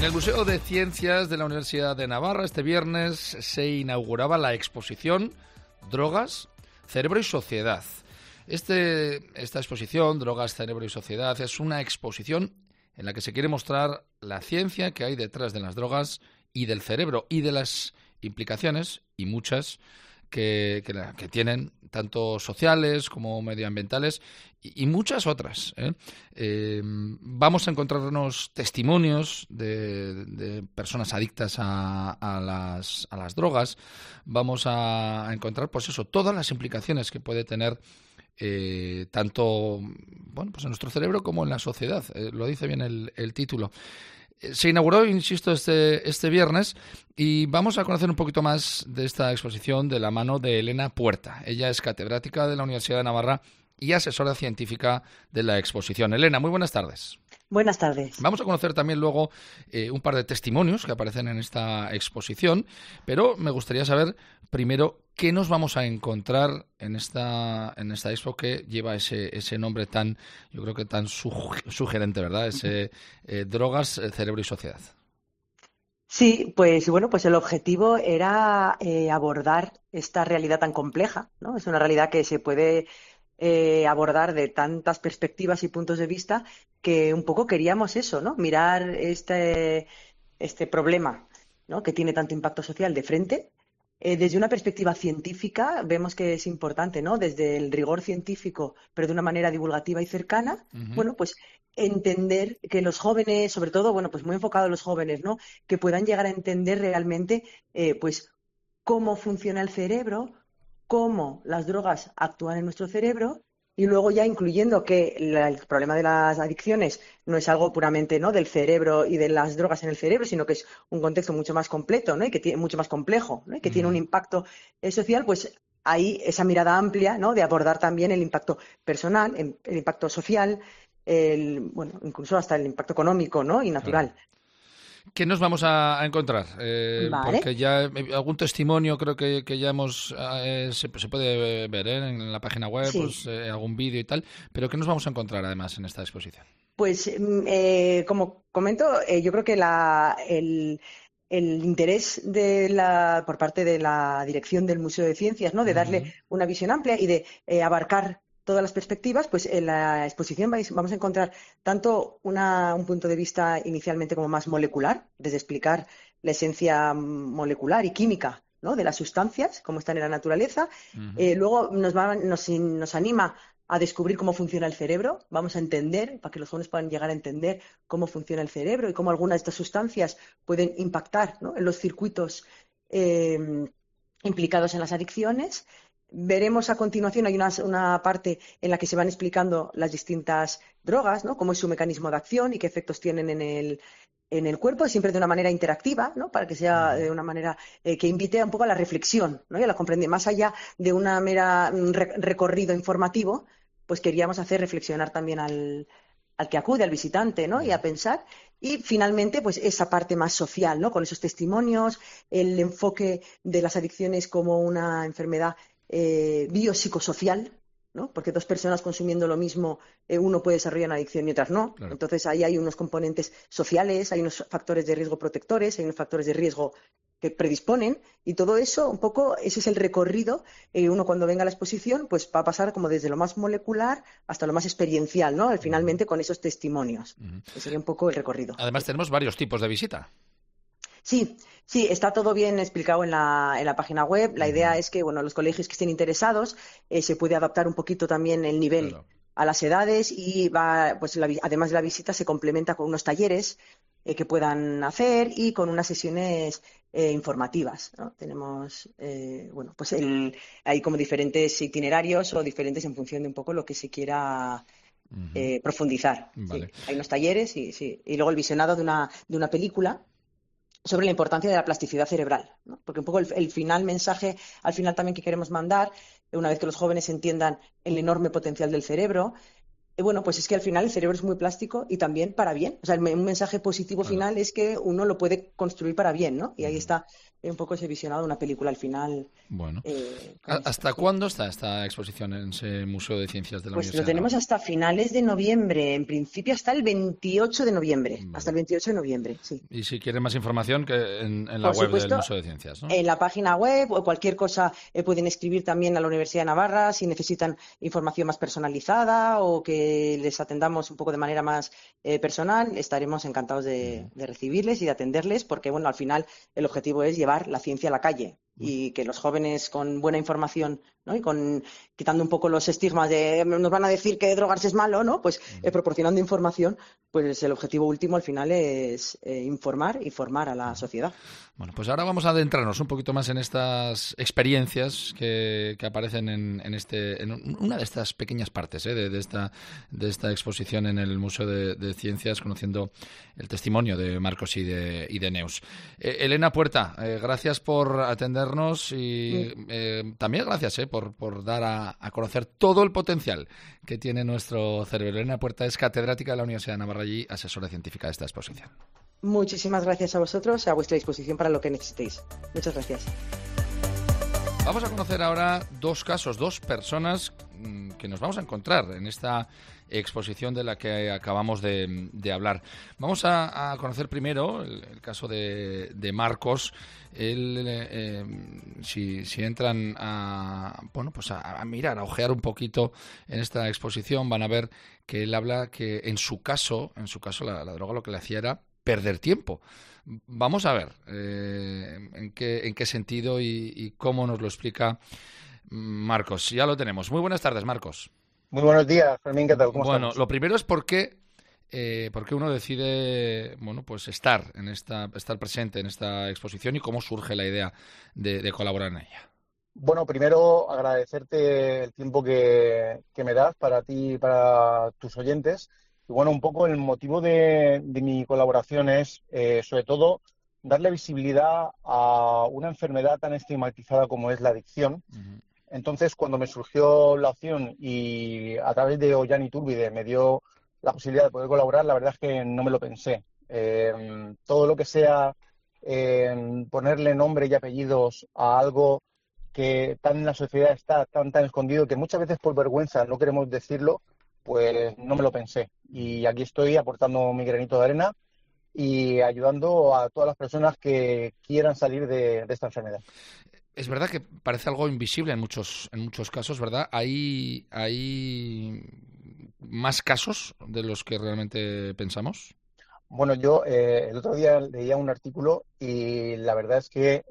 En el Museo de Ciencias de la Universidad de Navarra este viernes se inauguraba la exposición Drogas, Cerebro y Sociedad. Esta exposición, Drogas, Cerebro y Sociedad, es una exposición en la que se quiere mostrar la ciencia que hay detrás de las drogas y del cerebro y de las implicaciones, y muchas, que tienen, tanto sociales como medioambientales y muchas otras. Vamos a encontrarnos testimonios de personas adictas a las drogas. Vamos a encontrar, pues eso, todas las implicaciones que puede tener tanto pues en nuestro cerebro como en la sociedad. Lo dice bien el título. Se inauguró, insisto, este viernes, y vamos a conocer un poquito más de esta exposición de la mano de Elena Puerta. Ella es catedrática de la Universidad de Navarra y asesora científica de la exposición. Elena, muy buenas tardes. Buenas tardes. Vamos a conocer también luego un par de testimonios que aparecen en esta exposición, pero me gustaría saber primero qué nos vamos a encontrar en esta expo que lleva ese nombre tan, yo creo que tan sugerente, ¿verdad? Drogas, Cerebro y Sociedad. Sí, pues bueno, pues el objetivo era abordar esta realidad tan compleja, ¿no? Es una realidad que se puede abordar de tantas perspectivas y puntos de vista, que un poco queríamos eso, ¿no? Mirar este problema, ¿no?, que tiene tanto impacto social de frente. Desde una perspectiva científica vemos que es importante, ¿no?, desde el rigor científico, pero de una manera divulgativa y cercana, bueno, pues entender que los jóvenes, sobre todo, bueno, pues muy enfocado a los jóvenes, ¿no?, que puedan llegar a entender realmente, pues, cómo funciona el cerebro, cómo las drogas actúan en nuestro cerebro, y luego ya incluyendo que el problema de las adicciones no es algo puramente, ¿no?, del cerebro y de las drogas en el cerebro, sino que es un contexto mucho más completo, ¿no?, y que tiene mucho más complejo, ¿no?, y que tiene un impacto social. Pues ahí esa mirada amplia, ¿no?, de abordar también el impacto personal, el impacto social, bueno, incluso hasta el impacto económico, ¿no?, y natural. Claro. ¿Qué nos vamos a encontrar? Vale. Porque ya algún testimonio creo que ya hemos se puede ver en la página web, Sí. pues algún vídeo y tal, pero ¿qué nos vamos a encontrar además en esta exposición? Pues como comento, yo creo que el interés por parte de la dirección del Museo de Ciencias, ¿no?, de darle una visión amplia y de abarcar todas las perspectivas, pues en la exposición vamos a encontrar tanto un punto de vista inicialmente como más molecular, desde explicar la esencia molecular y química, ¿no?, de las sustancias, cómo están en la naturaleza. Luego nos anima a descubrir cómo funciona el cerebro. Vamos a entender, para que los jóvenes puedan llegar a entender cómo funciona el cerebro y cómo algunas de estas sustancias pueden impactar, ¿no?, en los circuitos implicados en las adicciones. Veremos a continuación, hay una parte en la que se van explicando las distintas drogas, ¿no?, cómo es su mecanismo de acción y qué efectos tienen en el cuerpo, siempre de una manera interactiva, ¿no?, para que sea de una manera que invite un poco a la reflexión, ¿no?, y a la comprensión. Más allá de una mera recorrido informativo, pues queríamos hacer reflexionar también al que acude, al visitante, ¿no?, y a pensar. Y finalmente, pues esa parte más social, ¿no?, con esos testimonios, el enfoque de las adicciones como una enfermedad biopsicosocial, ¿no?, porque dos personas consumiendo lo mismo, uno puede desarrollar una adicción y otras no. Claro. Entonces ahí hay unos componentes sociales, hay unos factores de riesgo protectores, hay unos factores de riesgo que predisponen, y todo eso, un poco, ese es el recorrido. Uno cuando venga a la exposición, pues va a pasar como desde lo más molecular hasta lo más experiencial, ¿no?, finalmente con esos testimonios. Ese sería un poco el recorrido. Además tenemos varios tipos de visita. Sí, está todo bien explicado en la página web. La idea es que, bueno, los colegios que estén interesados, se puede adaptar un poquito también el nivel, claro, a las edades, y pues además de la visita se complementa con unos talleres que puedan hacer y con unas sesiones informativas, ¿no? Tenemos, bueno, pues hay como diferentes itinerarios o diferentes en función de un poco lo que se quiera profundizar. Vale. Sí. Hay unos talleres y luego el visionado de una película sobre la importancia de la plasticidad cerebral, ¿no? Porque un poco el mensaje al final también que queremos mandar, una vez que los jóvenes entiendan el enorme potencial del cerebro, bueno, pues es que al final el cerebro es muy plástico y también para bien. O sea, un mensaje positivo final es que uno lo puede construir para bien, ¿no? Y ahí está un poco ese visionado, una película al final. Bueno, Con esto, ¿hasta sí. cuándo está esta exposición en ese Museo de Ciencias de la Pues lo Universidad de tenemos Navarra? hasta finales de noviembre, en principio hasta el 28 de noviembre, hasta Vale. el 28 de noviembre, sí. Y si quieren más información, que en la Por web del supuesto, Museo de Ciencias, ¿no? en la página web o cualquier cosa pueden escribir también a la Universidad de Navarra si necesitan información más personalizada o que les atendamos un poco de manera más personal. Estaremos encantados Ujú. de recibirles y de atenderles porque, bueno, al final el objetivo es llevar la ciencia a la calle y que los jóvenes con buena información, ¿no? Y quitando un poco los estigmas de nos van a decir que drogarse es malo, ¿no? Pues Ujú. proporcionando información, pues el objetivo último al final es informar y formar a la sociedad. Bueno, pues ahora vamos a adentrarnos un poquito más en estas experiencias que aparecen en una de estas pequeñas partes de esta exposición en el Museo de Ciencias, conociendo el testimonio de Marcos y de Neus. Elena Puerta, gracias por atendernos y también gracias por dar a conocer todo el potencial que tiene nuestro cerebro. Elena Puerta es catedrática de la Universidad de Navarra y asesora científica de esta exposición. Muchísimas gracias a vosotros, a vuestra disposición para lo que necesitéis. Muchas gracias. Vamos a conocer ahora dos casos, dos personas que nos vamos a encontrar en esta exposición de la que acabamos de hablar. Vamos a conocer primero el caso de Marcos. Él, si entran a mirar, a ojear un poquito en esta exposición, van a ver que él habla que en su caso la droga lo que le hacía era perder tiempo. Vamos a ver en qué sentido y cómo nos lo explica Marcos. Ya lo tenemos. Muy buenas tardes, Marcos. Muy buenos días, Fermín, ¿qué tal? ¿Cómo Bueno, estamos? lo primero es por qué uno decide, bueno, pues estar presente en esta exposición y cómo surge la idea de colaborar en ella. Bueno, primero agradecerte el tiempo que me das para ti y para tus oyentes. Y bueno, un poco el motivo de mi colaboración es, sobre todo, darle visibilidad a una enfermedad tan estigmatizada como es la adicción. Uh-huh. Entonces, cuando me surgió la opción y a través de Ollán Iturbide me dio la posibilidad de poder colaborar, la verdad es que no me lo pensé. Todo lo que sea ponerle nombre y apellidos a algo que tan en la sociedad está tan escondido que muchas veces por vergüenza no queremos decirlo, pues no me lo pensé. Y aquí estoy aportando mi granito de arena y ayudando a todas las personas que quieran salir de esta enfermedad. Es verdad que parece algo invisible en muchos casos, ¿verdad? Hay más casos de los que realmente pensamos. Bueno, yo el otro día leía un artículo y la verdad es que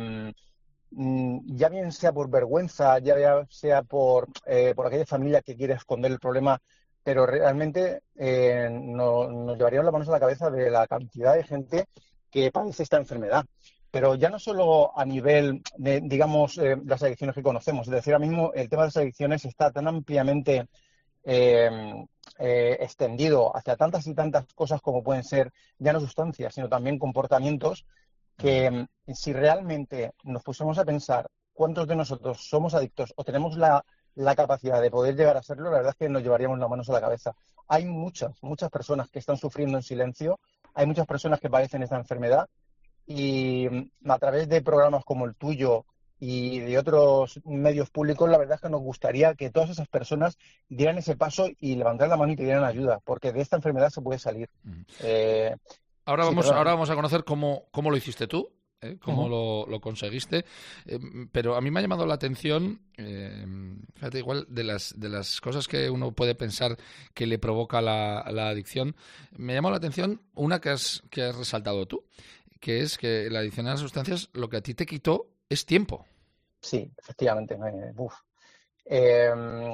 ya bien sea por vergüenza, sea por aquella familia que quiere esconder el problema, pero realmente nos llevaríamos las manos a la cabeza de la cantidad de gente que padece esta enfermedad. Pero ya no solo a nivel de, digamos, las adicciones que conocemos, es decir, ahora mismo el tema de las adicciones está tan ampliamente eh, extendido hacia tantas y tantas cosas como pueden ser ya no sustancias, sino también comportamientos que si realmente nos pusiéramos a pensar cuántos de nosotros somos adictos o tenemos la capacidad de poder llegar a serlo, la verdad es que nos llevaríamos las manos a la cabeza. Hay muchas personas que están sufriendo en silencio, hay muchas personas que padecen esta enfermedad y a través de programas como el tuyo y de otros medios públicos, la verdad es que nos gustaría que todas esas personas dieran ese paso y levantaran la mano y pidieran ayuda, porque de esta enfermedad se puede salir. Sí, Ahora perdón. vamos a conocer cómo lo hiciste tú, cómo Uh-huh. lo conseguiste. Pero a mí me ha llamado la atención, fíjate, igual de las cosas que uno puede pensar que le provoca la adicción, me ha llamado la atención una que has resaltado tú, que es que la adicción a las sustancias lo que a ti te quitó es tiempo. Sí, efectivamente. Eh,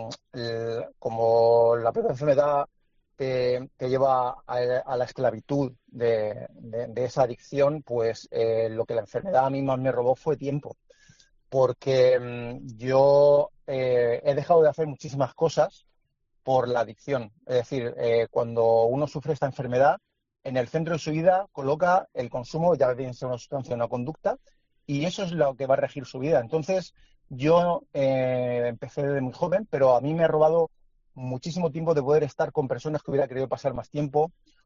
Como la propia enfermedad te lleva a la esclavitud de esa adicción, pues lo que la enfermedad a mí más me robó fue tiempo, porque yo he dejado de hacer muchísimas cosas por la adicción. Es decir, cuando uno sufre esta enfermedad, en el centro de su vida coloca el consumo, ya bien sea una sustancia o una conducta, y eso es lo que va a regir su vida. Entonces, yo empecé desde muy joven, pero a mí me ha robado muchísimo tiempo de poder estar con personas que hubiera querido pasar más tiempo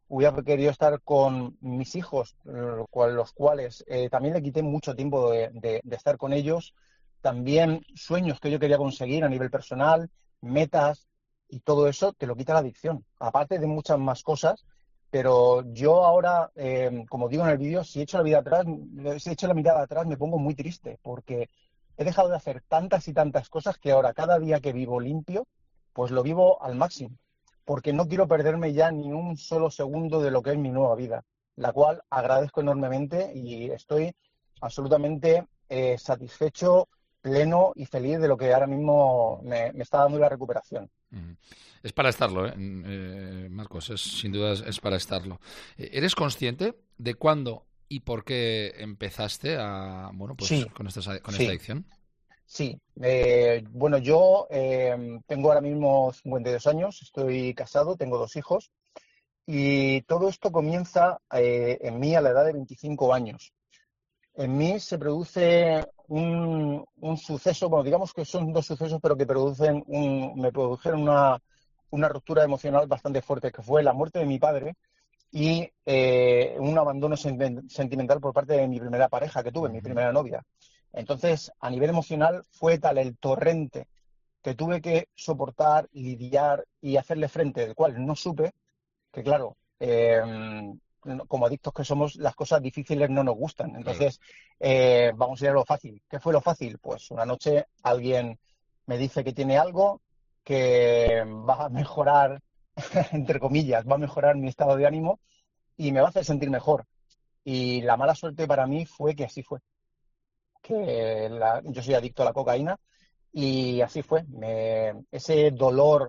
hubiera querido estar con mis hijos, los cuales también le quité mucho tiempo de estar con ellos, también sueños que yo quería conseguir a nivel personal, metas, y todo eso te lo quita la adicción, aparte de muchas más cosas. Pero yo ahora, como digo en el vídeo, si echo la mirada atrás, me pongo muy triste, porque he dejado de hacer tantas y tantas cosas que ahora cada día que vivo limpio, pues lo vivo al máximo, porque no quiero perderme ya ni un solo segundo de lo que es mi nueva vida, la cual agradezco enormemente y estoy absolutamente satisfecho, pleno y feliz de lo que ahora mismo me está dando la recuperación. Es para estarlo, Marcos, sin duda es para estarlo. ¿Eres consciente de cuándo y por qué empezaste Sí, con esta sí. adicción? Sí, bueno, yo tengo ahora mismo 52 años, estoy casado, tengo 2 hijos y todo esto comienza en mí a la edad de 25 años. En mí se produce un suceso, bueno, digamos que son dos sucesos, pero que me produjeron una ruptura emocional bastante fuerte, que fue la muerte de mi padre y un abandono sentimental por parte de mi primera pareja que tuve, mi primera novia. Entonces, a nivel emocional, fue tal el torrente que tuve que soportar, lidiar y hacerle frente, del cual no supe, que claro, como adictos que somos, las cosas difíciles no nos gustan. Entonces, vamos a ir a lo fácil. ¿Qué fue lo fácil? Pues una noche alguien me dice que tiene algo que va a mejorar, entre comillas, va a mejorar mi estado de ánimo y me va a hacer sentir mejor. Y la mala suerte para mí fue que así fue, yo soy adicto a la cocaína y así fue. Ese dolor,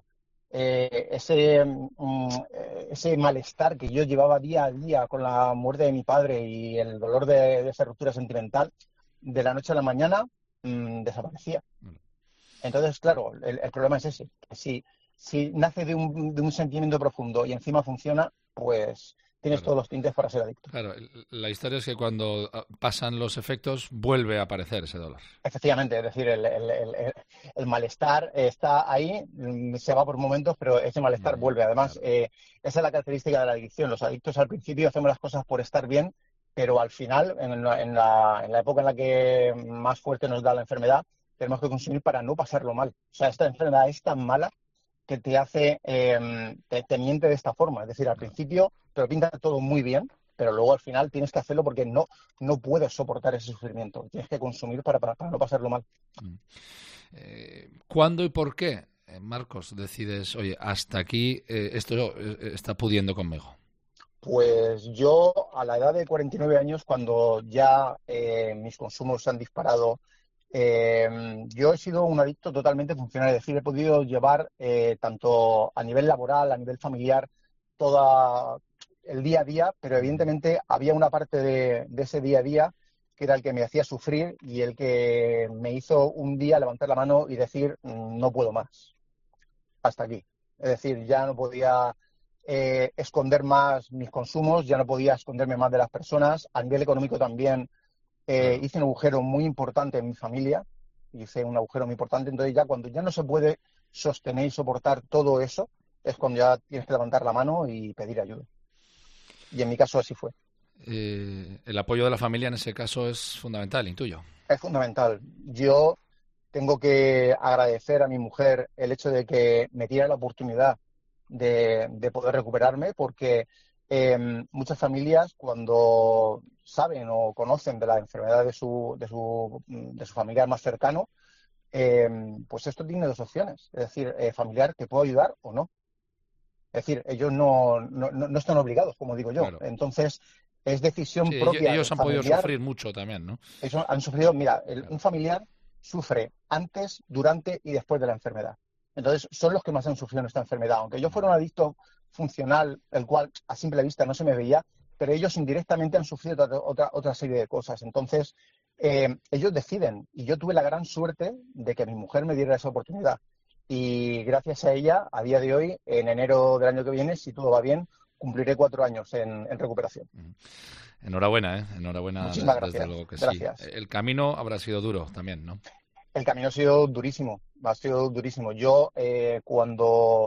ese malestar que yo llevaba día a día con la muerte de mi padre y el dolor de esa ruptura sentimental, de la noche a la mañana desaparecía. Entonces, claro, el problema es ese. Si nace de un sentimiento profundo y encima funciona, pues tienes todos los tintes para ser adicto. Claro, la historia es que cuando pasan los efectos vuelve a aparecer ese dolor. Efectivamente, es decir, el malestar está ahí, se va por momentos, pero ese malestar vuelve. Además, esa es la característica de la adicción. Los adictos al principio hacemos las cosas por estar bien, pero al final, en la época en la que más fuerte nos da la enfermedad, tenemos que consumir para no pasarlo mal. O sea, esta enfermedad es tan mala que te hace, te miente de esta forma. Es decir, al principio te lo pinta todo muy bien, pero luego al final tienes que hacerlo porque no puedes soportar ese sufrimiento. Tienes que consumir para no pasarlo mal. ¿Cuándo y por qué, Marcos, decides, oye, hasta aquí esto está pudiendo conmigo? Pues yo a la edad de 49 años, cuando ya mis consumos se han disparado, yo he sido un adicto totalmente funcional, es decir, he podido llevar tanto a nivel laboral, a nivel familiar, todo el día a día, pero evidentemente había una parte de ese día a día que era el que me hacía sufrir y el que me hizo un día levantar la mano y decir, no puedo más, hasta aquí. Es decir, ya no podía esconder más mis consumos, ya no podía esconderme más de las personas. A nivel económico también hice un agujero muy importante en mi familia, entonces ya cuando ya no se puede sostener y soportar todo eso, es cuando ya tienes que levantar la mano y pedir ayuda. Y en mi caso así fue. El apoyo de la familia en ese caso es fundamental, intuyo. Es fundamental. Yo tengo que agradecer a mi mujer el hecho de que me diera la oportunidad de poder recuperarme, porque muchas familias, cuando saben o conocen de la enfermedad de su familiar más cercano, pues esto tiene dos opciones. Es decir, familiar, ¿te puedo ayudar o no? Es decir, ellos no están obligados, como digo yo. Claro. Entonces, es decisión Sí, propia ellos del han podido familiar. sufrir mucho también, ¿no? Ellos han sufrido, mira, Claro. un familiar sufre antes, durante y después de la enfermedad. Entonces, son los que más han sufrido en esta enfermedad. Aunque yo fuera un adicto funcional, el cual a simple vista no se me veía, pero ellos indirectamente han sufrido otra serie de cosas. Entonces, ellos deciden. Y yo tuve la gran suerte de que mi mujer me diera esa oportunidad. Y gracias a ella, a día de hoy, en enero del año que viene, si todo va bien, cumpliré 4 años en recuperación. Enhorabuena, ¿eh? Enhorabuena, Muchísimas desde gracias. luego que Gracias. sí. El camino habrá sido duro también, ¿no? El camino ha sido durísimo, Yo cuando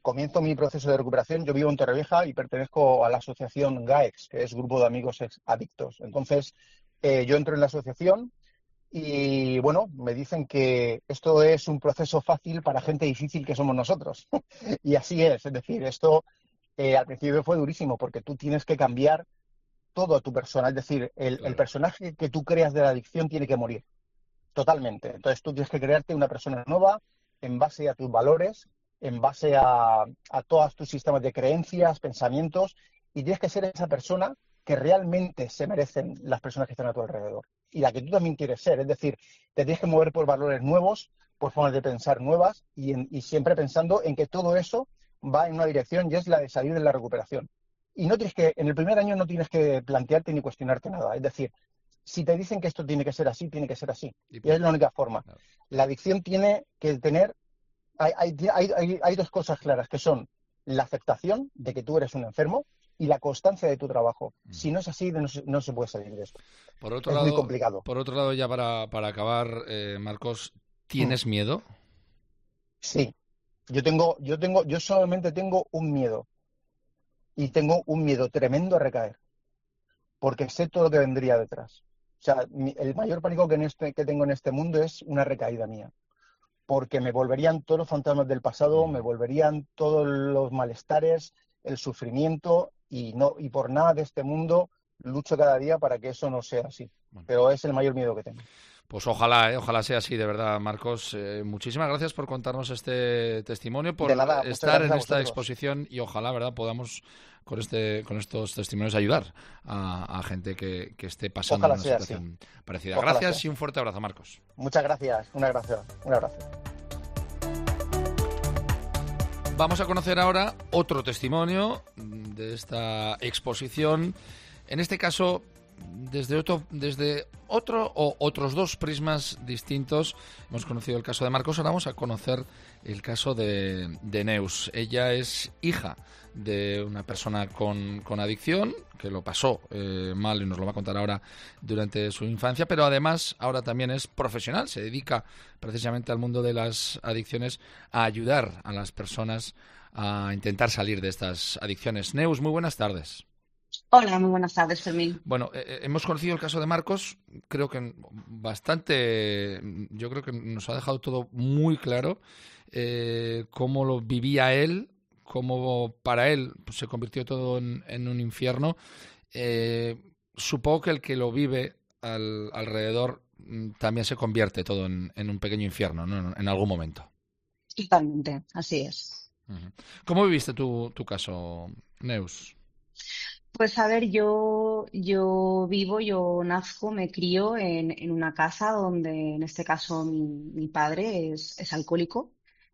comienzo mi proceso de recuperación. Yo vivo en Torrevieja y pertenezco a la asociación GAEX, que es Grupo de Amigos Adictos. Entonces, yo entro en la asociación y, bueno, me dicen que esto es un proceso fácil para gente difícil que somos nosotros. Y así es decir, esto al principio fue durísimo porque tú tienes que cambiar todo a tu persona. Es decir, el personaje que tú creas de la adicción tiene que morir totalmente. Entonces tú tienes que crearte una persona nueva en base a tus valores, en base a todos tus sistemas de creencias, pensamientos, y tienes que ser esa persona que realmente se merecen las personas que están a tu alrededor y la que tú también quieres ser. Es decir, te tienes que mover por valores nuevos, por formas de pensar nuevas y siempre pensando en que todo eso va en una dirección y es la de salir de la recuperación. Y no tienes que, en el primer año no tienes que plantearte ni cuestionarte nada. Es decir, si te dicen que esto tiene que ser así, tiene que ser así. Y es la única forma. Claro. La adicción tiene que tener... Hay dos cosas claras, que son la aceptación de que tú eres un enfermo y la constancia de tu trabajo. Si no es así, no se puede salir de eso. Es muy complicado. Por otro lado, ya para acabar, Marcos, ¿tienes miedo? Sí. Yo solamente tengo un miedo. Y tengo un miedo tremendo a recaer. Porque sé todo lo que vendría detrás. O sea, el mayor pánico que tengo en este mundo es una recaída mía. Porque me volverían todos los fantasmas del pasado, me volverían todos los malestares, el sufrimiento, y por nada de este mundo lucho cada día para que eso no sea así. Pero es el mayor miedo que tengo. Pues ojalá sea así, de verdad, Marcos. Muchísimas gracias por contarnos este testimonio, por estar en esta exposición y ojalá, verdad, podamos con estos testimonios ayudar a gente que esté pasando una situación parecida. Gracias y un fuerte abrazo, Marcos. Muchas gracias. Un abrazo. Vamos a conocer ahora otro testimonio de esta exposición. En este caso, desde otro o otros dos prismas distintos. Hemos conocido el caso de Marcos, ahora vamos a conocer el caso de Neus. Ella es hija de una persona con adicción, que lo pasó mal y nos lo va a contar ahora durante su infancia, pero además ahora también es profesional, se dedica precisamente al mundo de las adicciones, a ayudar a las personas a intentar salir de estas adicciones. Neus, muy buenas tardes. Hola, muy buenas tardes, Fermín. Bueno, hemos conocido el caso de Marcos, creo que bastante, yo creo que nos ha dejado todo muy claro, cómo lo vivía él, cómo para él pues, se convirtió todo en un infierno. Supongo que el que lo vive alrededor también se convierte todo en un pequeño infierno, ¿no? En algún momento. Totalmente, así es. Uh-huh. ¿Cómo viviste tu caso, Neus? Pues a ver, yo nazco, me crío en una casa donde en este caso mi padre es alcohólico.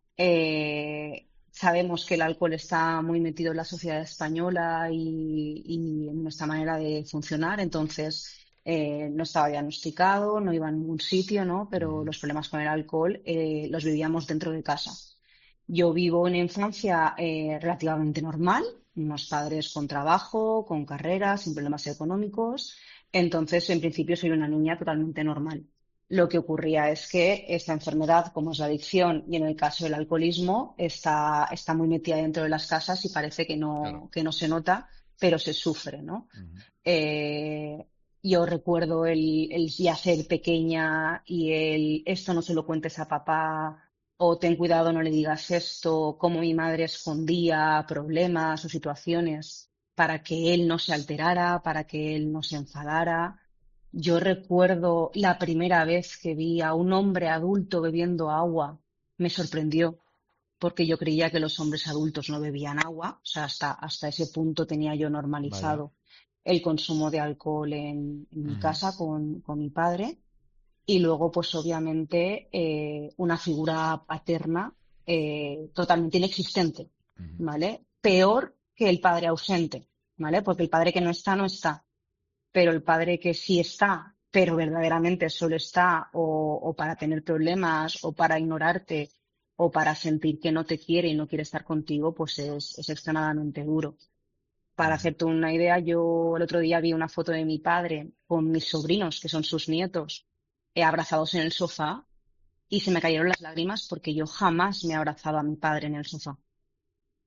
Sabemos que el alcohol está muy metido en la sociedad española y en nuestra manera de funcionar, entonces no estaba diagnosticado, no iba a ningún sitio, ¿no? Pero los problemas con el alcohol los vivíamos dentro de casa. Yo vivo una infancia relativamente normal, unos padres con trabajo, con carrera, sin problemas económicos, entonces en principio soy una niña totalmente normal. Lo que ocurría es que esta enfermedad, como es la adicción y en el caso del alcoholismo, está muy metida dentro de las casas y parece que no se nota, pero se sufre, ¿no? Uh-huh. Yo recuerdo el ya ser pequeña y esto no se lo cuentes a papá o ten cuidado, no le digas esto, cómo mi madre escondía problemas o situaciones para que él no se alterara, para que él no se enfadara. Yo recuerdo la primera vez que vi a un hombre adulto bebiendo agua, me sorprendió, porque yo creía que los hombres adultos no bebían agua, o sea, hasta ese punto tenía yo normalizado el consumo de alcohol en mi casa con mi padre. Y luego, pues obviamente, una figura paterna totalmente inexistente, ¿vale? Peor que el padre ausente, ¿vale? Porque el padre que no está, no está. Pero el padre que sí está, pero verdaderamente solo está o para tener problemas o para ignorarte o para sentir que no te quiere y no quiere estar contigo, pues es extremadamente duro. Para hacerte una idea, yo el otro día vi una foto de mi padre con mis sobrinos, que son sus nietos, abrazados en el sofá y se me cayeron las lágrimas porque yo jamás me he abrazado a mi padre en el sofá.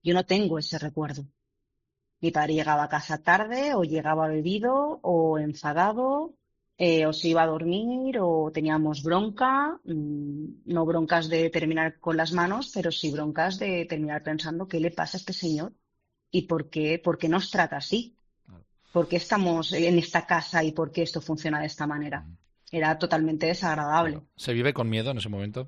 Yo no tengo ese recuerdo. Mi padre llegaba a casa tarde, o llegaba bebido, o enfadado, o se iba a dormir, o teníamos bronca, no broncas de terminar con las manos, pero sí broncas de terminar pensando qué le pasa a este señor y por qué nos trata así, por qué estamos en esta casa y por qué esto funciona de esta manera. Era totalmente desagradable. Claro. ¿Se vive con miedo en ese momento?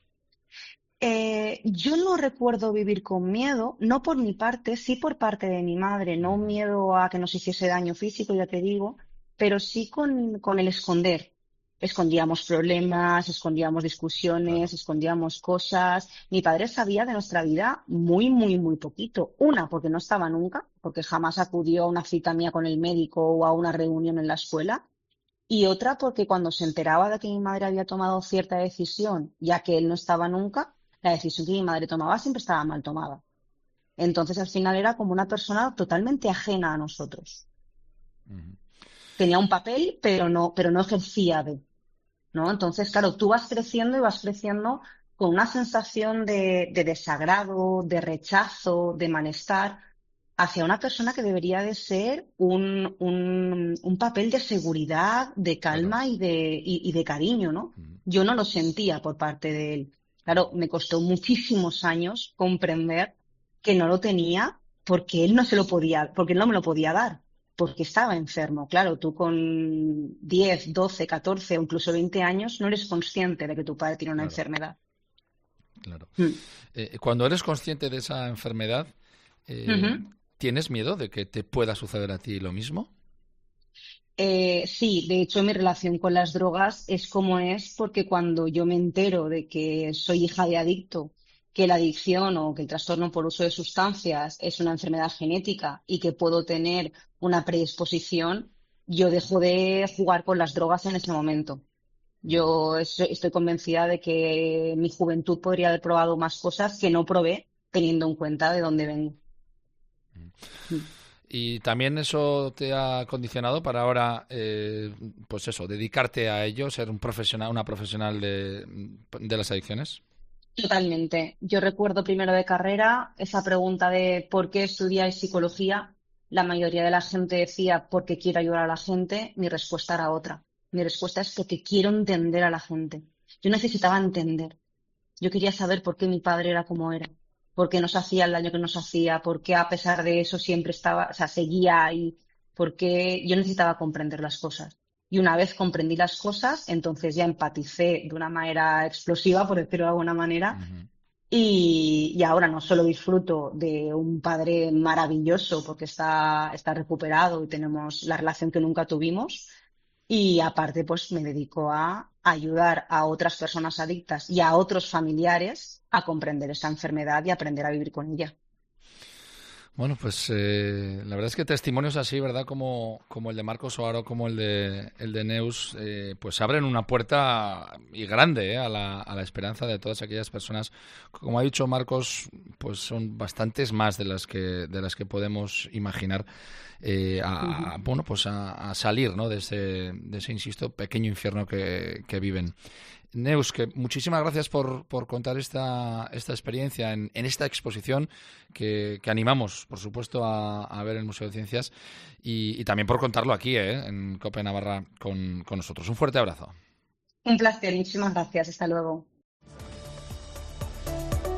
Yo no recuerdo vivir con miedo, no por mi parte, sí por parte de mi madre, no miedo a que nos hiciese daño físico, ya te digo, pero sí con el esconder. Escondíamos problemas, escondíamos discusiones, escondíamos cosas. Mi padre sabía de nuestra vida muy, muy, muy poquito. Una, porque no estaba nunca, porque jamás acudió a una cita mía con el médico o a una reunión en la escuela. Y otra, porque cuando se enteraba de que mi madre había tomado cierta decisión, ya que él no estaba nunca, la decisión que mi madre tomaba siempre estaba mal tomada. Entonces, al final era como una persona totalmente ajena a nosotros. Tenía un papel, pero no ejercía ¿no? Entonces, claro, tú vas creciendo y vas creciendo con una sensación de desagrado, de rechazo, de malestar hacia una persona que debería de ser un papel de seguridad, de calma y de cariño, ¿no? Yo no lo sentía por parte de él. Claro, me costó muchísimos años comprender que no lo tenía porque él no se lo podía, porque él no me lo podía dar, porque estaba enfermo. Claro, tú con 10, 12, 14 o incluso 20 años no eres consciente de que tu padre tiene una enfermedad. Claro. Cuando eres consciente de esa enfermedad, ¿tienes miedo de que te pueda suceder a ti lo mismo? Sí, de hecho mi relación con las drogas es como es porque cuando yo me entero de que soy hija de adicto, que la adicción o que el trastorno por uso de sustancias es una enfermedad genética y que puedo tener una predisposición, yo dejo de jugar con las drogas en ese momento. Yo estoy convencida de que en mi juventud podría haber probado más cosas que no probé teniendo en cuenta de dónde vengo. Y también eso te ha condicionado para ahora, pues eso, dedicarte a ello, ser una profesional de las adicciones. Totalmente. Yo recuerdo primero de carrera esa pregunta de ¿por qué estudiáis psicología? La mayoría de la gente decía porque quiero ayudar a la gente. Mi respuesta era otra. Mi respuesta es porque quiero entender a la gente. Yo necesitaba entender. Yo quería saber por qué mi padre era como era, por qué nos hacía el daño que nos hacía, por qué a pesar de eso siempre estaba, o sea, seguía ahí, por qué yo necesitaba comprender las cosas. Y una vez comprendí las cosas, entonces ya empaticé de una manera explosiva, por decirlo de alguna manera, y ahora no solo disfruto de un padre maravilloso porque está recuperado y tenemos la relación que nunca tuvimos, y aparte pues me dedico a ayudar a otras personas adictas y a otros familiares a comprender esa enfermedad y aprender a vivir con ella. Bueno, pues la verdad es que testimonios así, ¿verdad? Como el de Marcos O'Haro, como el de Neus, pues abren una puerta y grande a la esperanza de todas aquellas personas. Como ha dicho Marcos, pues son bastantes más de las que podemos imaginar bueno, pues a salir, ¿no? de ese, insisto, pequeño infierno que viven. Neus, que muchísimas gracias por contar esta experiencia en esta exposición que animamos, por supuesto, a ver en el Museo de Ciencias y también por contarlo aquí, en COPE Navarra con nosotros. Un fuerte abrazo. Un placer, muchísimas gracias. Hasta luego.